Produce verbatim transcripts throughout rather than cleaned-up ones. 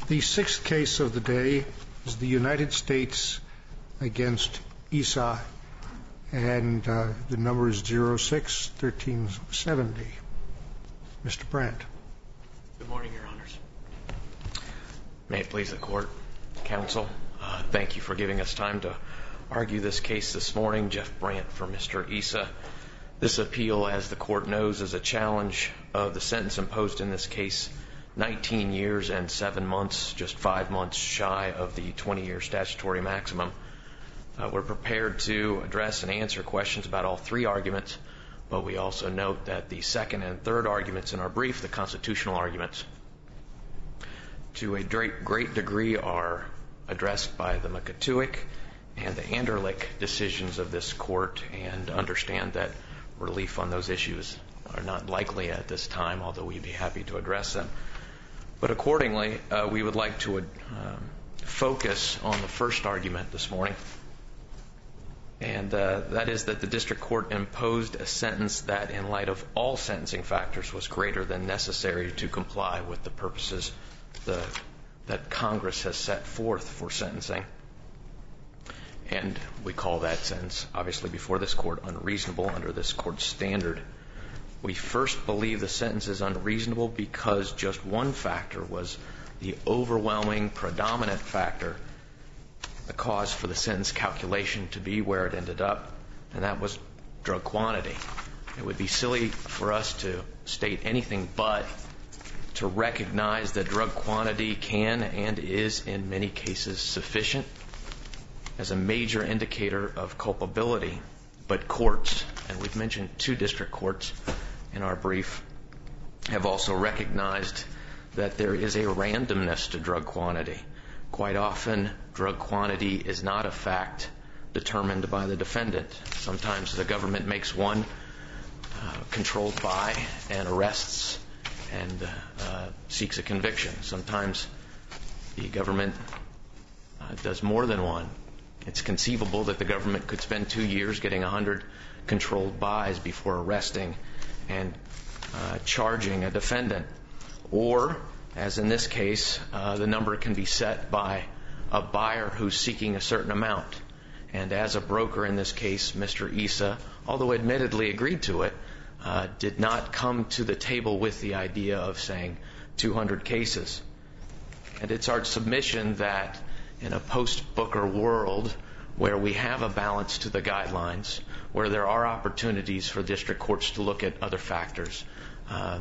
The sixth case of the day is the United States against Issa, and uh, the number is zero six one three seven zero. Mister Brandt. Good morning, Your Honors. May it please the Court, Counsel, uh, thank you for giving us time to argue this case this morning. Jeff Brandt for Mister Issa. This appeal, as the Court knows, is a challenge of the sentence imposed in this case, nineteen years and seven months, just five months shy of the twenty-year statutory maximum. Uh, we're prepared to address and answer questions about all three arguments, but we also note that the second and third arguments in our brief, the constitutional arguments, to a great degree are addressed by the McAtuick and the Anderlich decisions of this Court, and understand that relief on those issues are not likely at this time, although we'd be happy to address them. But accordingly, uh, we would like to uh, focus on the first argument this morning, and uh, that is that the District Court imposed a sentence that, in light of all sentencing factors, was greater than necessary to comply with the purposes the, that Congress has set forth for sentencing. And we call that sentence, obviously before this Court, unreasonable under this Court's standard. We first believe the sentence is unreasonable because just one factor was the overwhelming, predominant factor, the cause for the sentence calculation to be where it ended up, and that was drug quantity. It would be silly for us to state anything but to recognize that drug quantity can and is in many cases sufficient as a major indicator of culpability. But courts, and we've mentioned two district courts in our brief, have also recognized that there is a randomness to drug quantity. Quite often, drug quantity is not a fact determined by the defendant. Sometimes the government makes one uh, controlled by and arrests and uh, seeks a conviction. Sometimes the government uh, does more than one. It's conceivable that the government could spend two years getting one hundred controlled buys before arresting and uh, charging a defendant. Or, as in this case, uh, the number can be set by a buyer who's seeking a certain amount. And as a broker in this case, Mister Issa, although admittedly agreed to it, uh, did not come to the table with the idea of saying two hundred cases. And it's our submission that in a post-Booker world where we have a balance to the guidelines, where there are opportunities for district courts to look at other factors, uh,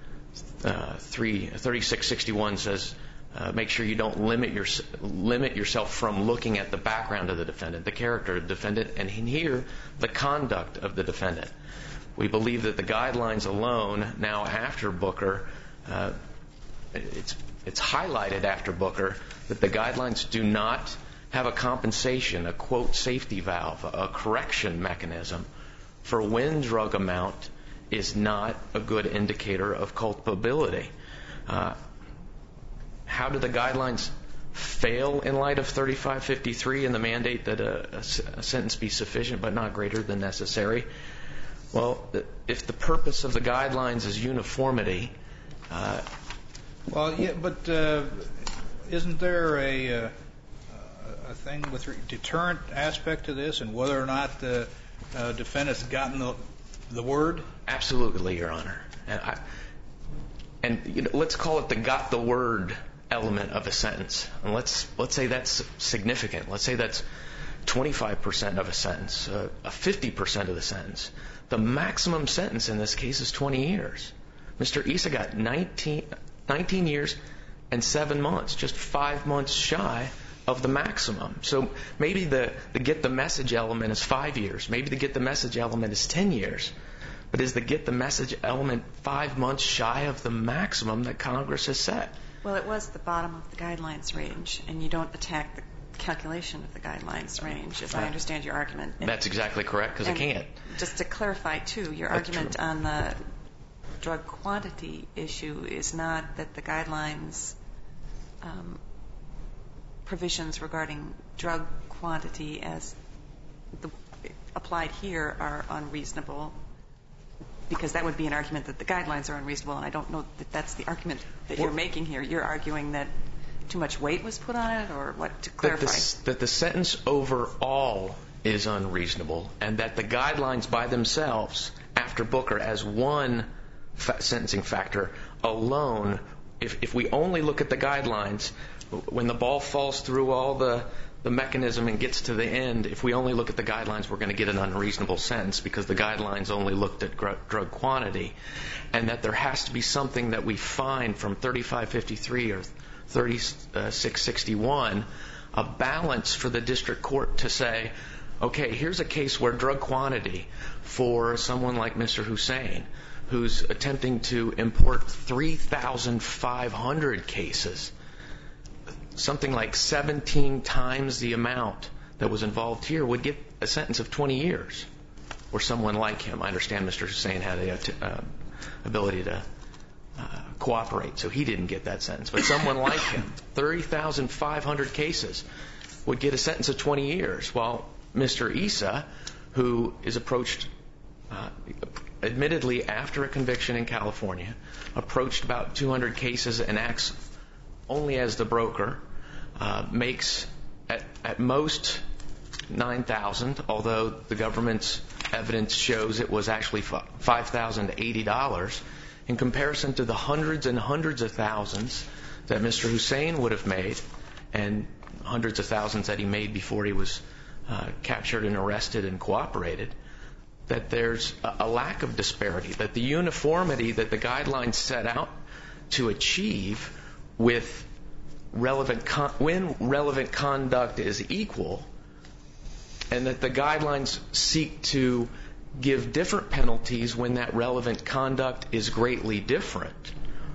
uh, thirty-six sixty-one says uh, make sure you don't limit, your, limit yourself from looking at the background of the defendant, the character of the defendant, and in here, the conduct of the defendant. We believe that the guidelines alone, now after Booker, uh, it's It's highlighted after Booker that the guidelines do not have a compensation, a quote safety valve, a correction mechanism for when drug amount is not a good indicator of culpability. Uh, how do the guidelines fail in light of thirty-five fifty-three and the mandate that a, a, a sentence be sufficient but not greater than necessary? Well, if the purpose of the guidelines is uniformity, uh, Well, yeah, but uh, isn't there a, uh, a thing with re- deterrent aspect to this, and whether or not the uh, defendant's gotten the, the word? Absolutely, Your Honor. And, I, and you know, let's call it the got the word element of a sentence. And let's let's say that's significant. Let's say that's twenty-five percent of a sentence, uh, a fifty percent of the sentence. The maximum sentence in this case is twenty years. Mister Issa got nineteen. nineteen years and seven months, just five months shy of the maximum. So maybe the, the get the message element is five years. Maybe the get the message element is ten years. But is the get the message element five months shy of the maximum that Congress has set? Well, it was the bottom of the guidelines range, and you don't attack the calculation of the guidelines range, as I understand your argument. And, That's exactly correct, because I can't. Just to clarify, too, your That's argument true. on the drug quantity issue is not that the guidelines um, provisions regarding drug quantity as the, applied here are unreasonable, because that would be an argument that the guidelines are unreasonable, and I don't know that that's the argument that you're making here. You're arguing that too much weight was put on it, or what, to clarify? That the, that the sentence overall is unreasonable, and that the guidelines by themselves, after Booker, as one fa- sentencing factor alone, if, if we only look at the guidelines, when the ball falls through all the, the mechanism and gets to the end, if we only look at the guidelines, we're going to get an unreasonable sentence because the guidelines only looked at gr- drug quantity, and that there has to be something that we find from thirty-five fifty-three or thirty-six sixty-one, a balance for the district court to say, okay, here's a case where drug quantity for someone like Mister Hussein, who's attempting to import three thousand five hundred cases, something like seventeen times the amount that was involved here, would get a sentence of twenty years. Or someone like him. I understand Mister Hussein had a uh, ability to uh, cooperate, so he didn't get that sentence. But someone like him, thirty thousand five hundred cases, would get a sentence of twenty years, while Mister Issa, who is approached, uh, admittedly after a conviction in California, approached about two hundred cases and acts only as the broker, uh, makes at, at most nine thousand, although the government's evidence shows it was actually five thousand eighty dollars, in comparison to the hundreds and hundreds of thousands that Mister Hussein would have made, and hundreds of thousands that he made before he was uh, captured and arrested and cooperated, that there's a, a lack of disparity, that the uniformity that the guidelines set out to achieve with relevant con- when relevant conduct is equal, and that the guidelines seek to give different penalties when that relevant conduct is greatly different,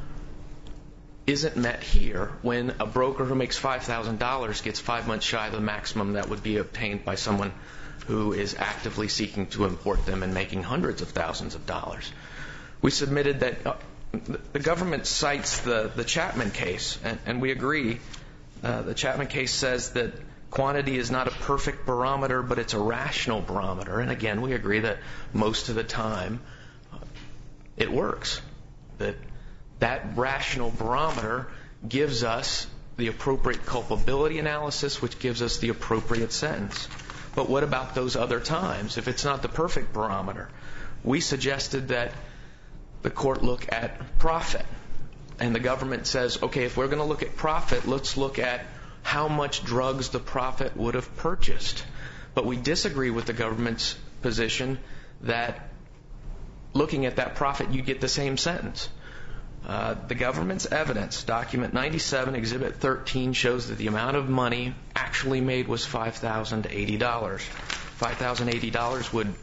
isn't met here when a broker who makes five thousand dollars gets five months shy of the maximum that would be obtained by someone who is actively seeking to import them and making hundreds of thousands of dollars. We submitted that uh, the government cites the, the Chapman case, and, and we agree. Uh, the Chapman case says that quantity is not a perfect barometer, but it's a rational barometer. And again, we agree that most of the time uh, it works. That that rational barometer gives us the appropriate culpability analysis, which gives us the appropriate sentence. But what about those other times? If it's not the perfect barometer, we suggested that the court look at profit. And the government says, okay, if we're going to look at profit, let's look at how much drugs the profit would have purchased. But we disagree with the government's position that looking at that profit, you get the same sentence. Uh, the government's evidence, document ninety-seven, exhibit thirteen, shows that the amount of money actually made was five thousand eighty dollars. five thousand eighty dollars would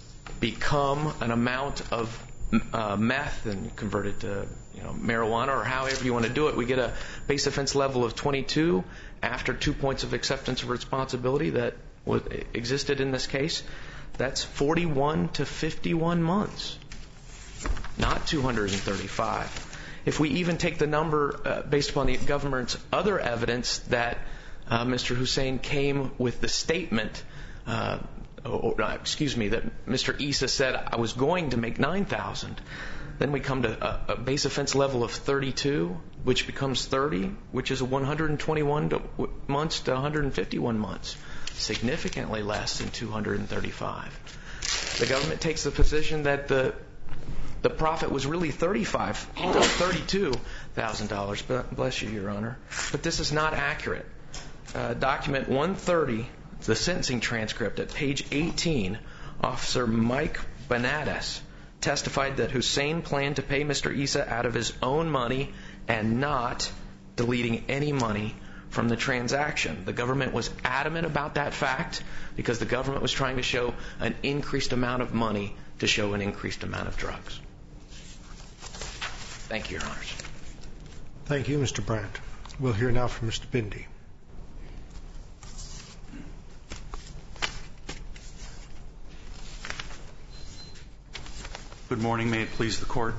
become an amount of uh, meth and converted to you know marijuana, or however you want to do it. We get a base offense level of twenty-two after two points of acceptance of responsibility that was, existed in this case. That's forty-one to fifty-one months, not two hundred thirty-five. If we even take the number uh, based upon the government's other evidence that uh, Mister Hussein came with the statement, uh, or, or excuse me, that Mister Issa said, I was going to make nine thousand. Then we come to a, a base offense level of thirty-two, which becomes thirty, which is one hundred twenty-one to, months to one hundred fifty-one months, significantly less than two hundred thirty-five. The government takes the position that the the profit was really thirty-five, thirty-two thousand dollars. Bless you, Your Honor. But this is not accurate. Uh, document one thirty, the sentencing transcript at page eighteen, Officer Mike Benadas testified that Hussein planned to pay Mister Issa out of his own money and not deleting any money from the transaction. The government was adamant about that fact because the government was trying to show an increased amount of money to show an increased amount of drugs. Thank you, Your Honors. Thank you, Mister Brandt. We'll hear now from Mister Bindi. Good morning. May it please the Court.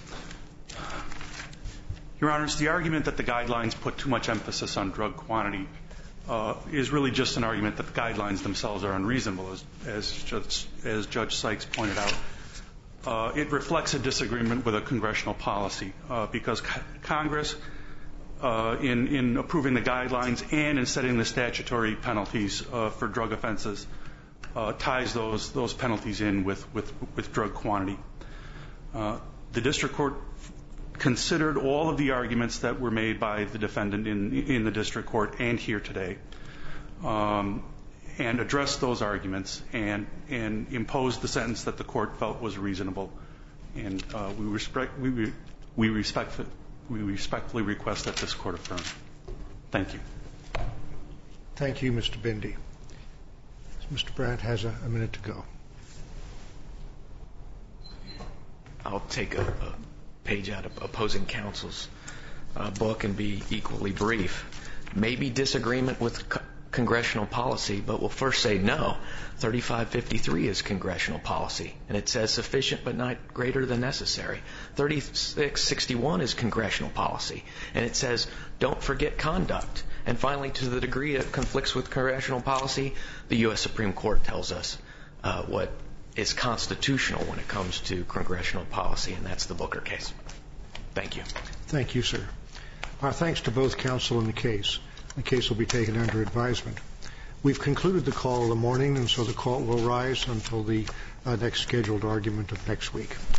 Your Honors, the argument that the guidelines put too much emphasis on drug quantity uh, is really just an argument that the guidelines themselves are unreasonable, as, as, Judge, as Judge Sykes pointed out. Uh, it reflects a disagreement with a congressional policy uh, because co- Congress uh, in, in approving the guidelines and in setting the statutory penalties uh, for drug offenses uh, ties those those penalties in with, with, with drug quantity. Uh, the district court considered all of the arguments that were made by the defendant in, in the district court and here today, um, and addressed those arguments and, and imposed the sentence that the court felt was reasonable. And uh, we, respect, we, we, respect, we respectfully request that this court affirm. Thank you. Thank you, Mister Bindi. Mister Brandt has a, a minute to go. I'll take a, a page out of opposing counsel's uh, book and be equally brief. Maybe disagreement with co- congressional policy, but we'll first say no. thirty-five fifty-three is congressional policy, and it says sufficient but not greater than necessary. thirty-six sixty-one is congressional policy, and it says don't forget conduct. And finally, to the degree it conflicts with congressional policy, the U S Supreme Court tells us uh, what is constitutional when it comes to congressional policy, and that's the Booker case. Thank you. Thank you, sir. Our thanks to both counsel in the case. The case will be taken under advisement. We've concluded the call of the morning, and so the call will rise until the uh, next scheduled argument of next week.